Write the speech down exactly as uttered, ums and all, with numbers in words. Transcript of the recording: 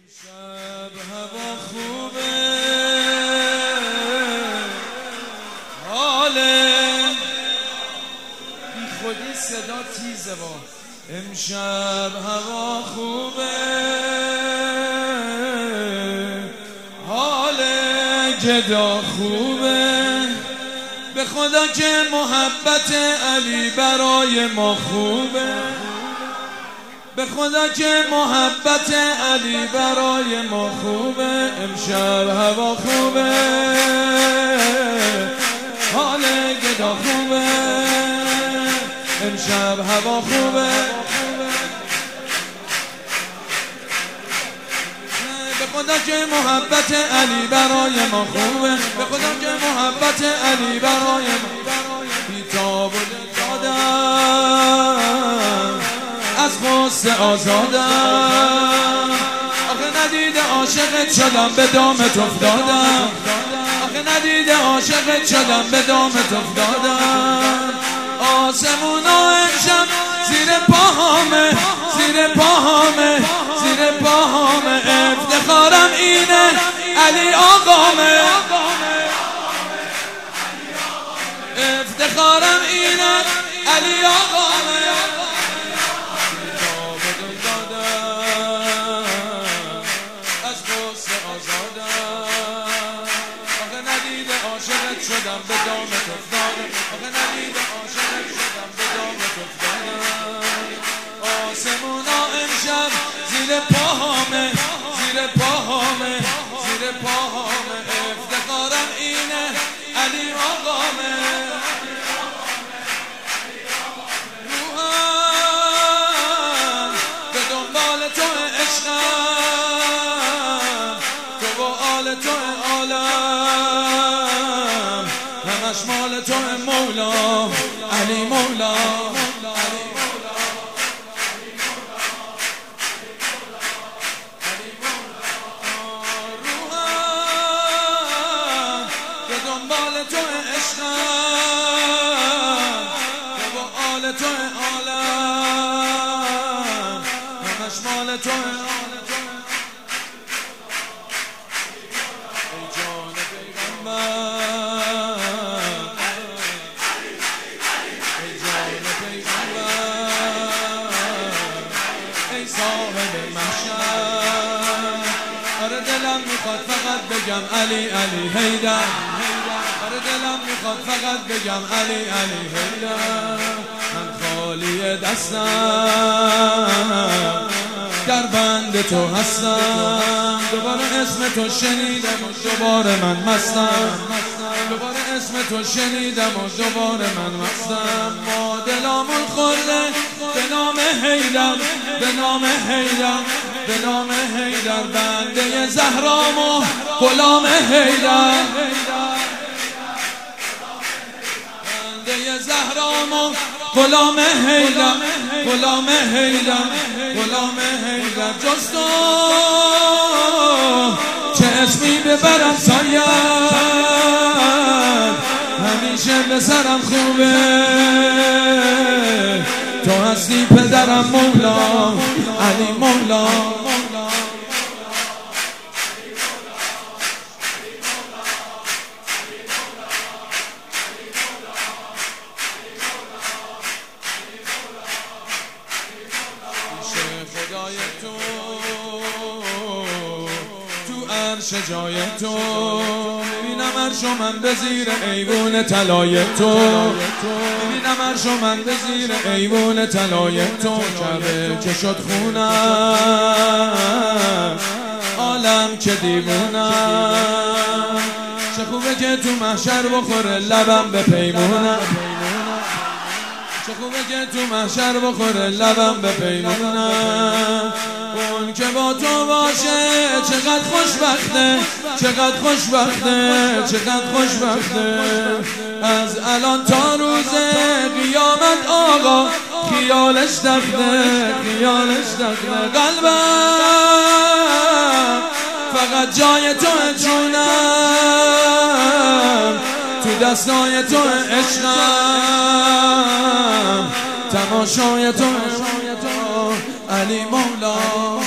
شب هوا خوبه، حاله بی خودی صدا تیزه با امشب هوا خوبه، حاله گدا خوبه، به خدا که محبت علی برای ما خوبه، به خدا که محبت علی برای ما خوبه. امشب هوا خوبه، حال گدا خوبه، امشب هوا خوبه، به خدا که محبت علی برای ما خوبه، به خدا که محبت علی برای ما بیتاب و دادم از غصه آزادم، آخه ندیده عاشقت شدم به دامت افتادم، آخه ندیده عاشقت شدم به دامت افتادم. آسمونا امشب زیر پاهامه، زیر پاهامه، زیر پاهامه، افتخارم اینه علی آقامه، افتخارم اینه علی آقامه. عاشقت شدم به دامت افتادم، آخه ندیده عاشقت شدم به دامت افتادم. آسمونا امشب زیر پاهامه، زیر پاهامه، زیر پاهامه، افتخارم اینه علی آقامه. روحم به دنبال تو عشقم، تو و آل تو عالم، همش مال تو مولا علی مولا، علی مولا، علی مولا. روحم به دنبال تو عشقم، تو و آل تو عالم، همش مال تو آره دلم میخواد فقط بگم علی علی حیدر، آره دلم میخواد فقط بگم علی علی حیدر. من خالی دستم در بند تو هستم، دوباره اسم تو شنیدم و دوباره من مستم، دوباره اسم تو شنیدم و دوباره من مستم. ما دلامون خورده به نام حیدر، به نام حیدر، به نام حیدر، بنده زهرام و غلام حیدر، بنده زهرام و غلام حیدر، غلام حیدر، غلام حیدر. جز تو چه اسمی ببرم ساید، همیشه به سرم خوبه، تو هستی پدرم مولا علی مولا. خدای تو تو عرش جای تو، میبینم عرش و من به زیر ایوون طلای تو، میبینم عرش و من به زیر ایوون طلای تو. کعبه که شد خونم، عالم که دیوونم، چه خوبه که تو محشر بخوره لبم به پیمونم، چه خوبه که تو محشر بخوره لبم به پیمونم. اون که با تو باشه چقدر خوشبخته، چقدر خوشبخته، چقدر خوشبخته. از الان تا روز قیامت آقا خیالش دخته، خیالش دخته. قلبم فقط جای تو جونم، تو دستای تو عشقم، تماشای تو علی مولا.